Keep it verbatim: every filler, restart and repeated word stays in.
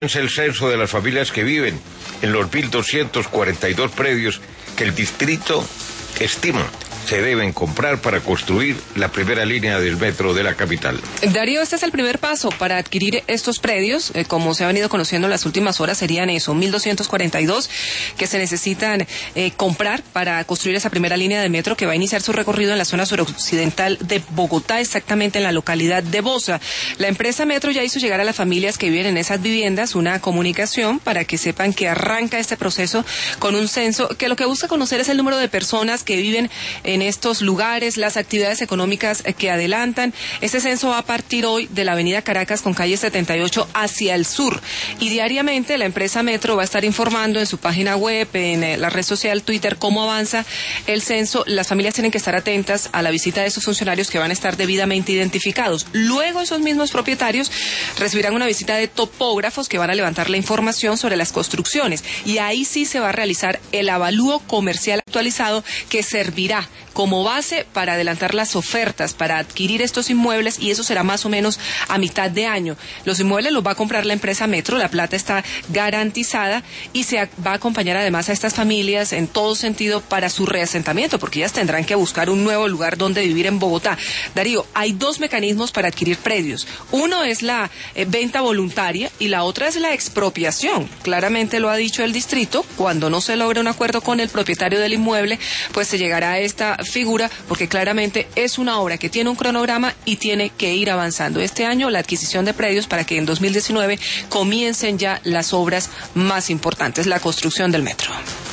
Es el censo de las familias que viven en los mil doscientos cuarenta y dos predios que el distrito estima se deben comprar para construir la primera línea del metro de la capital. Darío, este es el primer paso para adquirir estos predios. Eh, como se ha venido conociendo en las últimas horas, serían eso, mil doscientos cuarenta y dos que se necesitan eh, comprar para construir esa primera línea de metro que va a iniciar su recorrido en la zona suroccidental de Bogotá, exactamente en la localidad de Bosa. La empresa Metro ya hizo llegar a las familias que viven en esas viviendas una comunicación para que sepan que arranca este proceso con un censo que lo que busca conocer es el número de personas que viven en estos lugares, las actividades económicas que adelantan. Este censo va a partir hoy de la avenida Caracas con calle setenta y ocho hacia el sur. Y diariamente la empresa Metro va a estar informando en su página web, en la red social Twitter, cómo avanza el censo. Las familias tienen que estar atentas a la visita de esos funcionarios que van a estar debidamente identificados. Luego esos mismos propietarios recibirán una visita de topógrafos que van a levantar la información sobre las construcciones. Y ahí sí se va a realizar el avalúo comercial actualizado que servirá como base para adelantar las ofertas, para adquirir estos inmuebles, y eso será más o menos a mitad de año. Los inmuebles los va a comprar la empresa Metro, la plata está garantizada y se va a acompañar además a estas familias en todo sentido para su reasentamiento, porque ellas tendrán que buscar un nuevo lugar donde vivir en Bogotá. Darío, hay dos mecanismos para adquirir predios. Uno es la eh, venta voluntaria y la otra es la expropiación. Claramente lo ha dicho el distrito, cuando no se logra un acuerdo con el propietario del inmueble, pues se llegará a esta figura, porque claramente es una obra que tiene un cronograma y tiene que ir avanzando. Este año la adquisición de predios para que en dos mil diecinueve comiencen ya las obras más importantes, la construcción del metro.